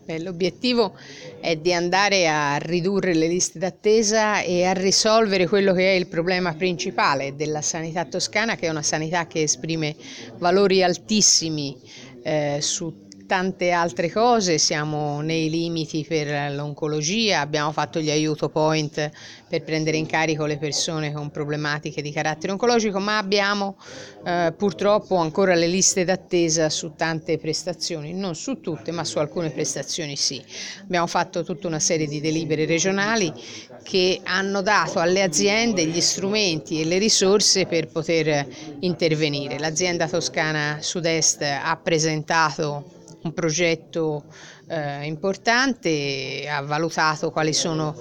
L'obiettivo è di andare a ridurre le liste d'attesa e a risolvere quello che è il problema principale della sanità toscana, che è una sanità che esprime valori altissimi su tante altre cose. Siamo nei limiti per l'oncologia, abbiamo fatto gli aiuto point per prendere in carico le persone con problematiche di carattere oncologico, ma abbiamo purtroppo ancora le liste d'attesa su tante prestazioni, non su tutte, ma su alcune prestazioni sì. Abbiamo fatto tutta una serie di delibere regionali che hanno dato alle aziende gli strumenti e le risorse per poter intervenire. L'azienda toscana Sud-Est ha presentato un progetto importante, ha valutato quali sono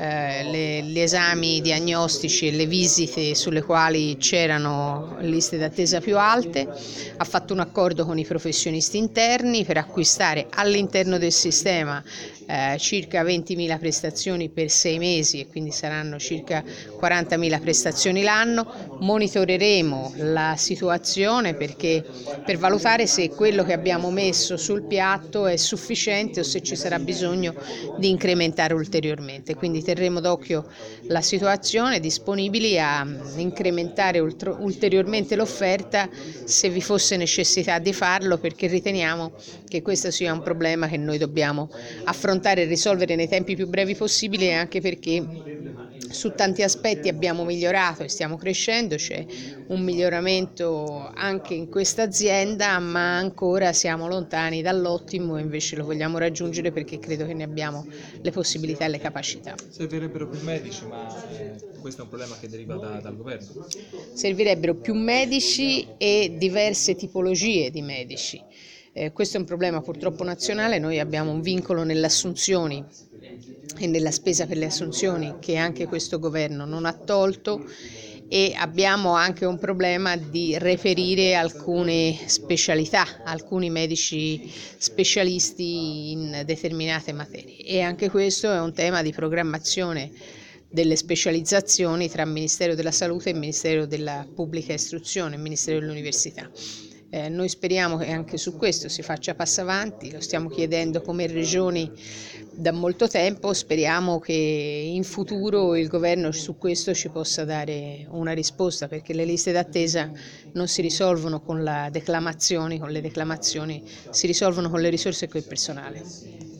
gli esami diagnostici e le visite sulle quali c'erano liste d'attesa più alte, ha fatto un accordo con i professionisti interni per acquistare all'interno del sistema circa 20.000 prestazioni per 6 mesi e quindi saranno circa 40.000 prestazioni l'anno. Monitoreremo la situazione per valutare se quello che abbiamo messo sul piatto è sufficiente o se ci sarà bisogno di incrementare ulteriormente. Quindi terremo d'occhio la situazione, disponibili a incrementare ulteriormente l'offerta se vi fosse necessità di farlo, perché riteniamo che questo sia un problema che noi dobbiamo affrontare e risolvere nei tempi più brevi possibili, e anche perché su tanti aspetti abbiamo migliorato e stiamo crescendo, c'è un miglioramento anche in questa azienda, ma ancora siamo lontani dall'ottimo e invece lo vogliamo raggiungere perché credo che ne abbiamo le possibilità e le capacità. Servirebbero più medici, ma questo è un problema che deriva dal governo. Servirebbero più medici e diverse tipologie di medici. Questo è un problema purtroppo nazionale. Noi abbiamo un vincolo nelle assunzioni e nella spesa per le assunzioni che anche questo governo non ha tolto, e abbiamo anche un problema di reperire alcune specialità, alcuni medici specialisti in determinate materie, e anche questo è un tema di programmazione delle specializzazioni tra Ministero della Salute e Ministero della Pubblica Istruzione e Ministero dell'Università. Noi speriamo che anche su questo si faccia passo avanti, lo stiamo chiedendo come regioni da molto tempo, speriamo che in futuro il governo su questo ci possa dare una risposta, perché le liste d'attesa non si risolvono con le declamazioni si risolvono con le risorse e con il personale.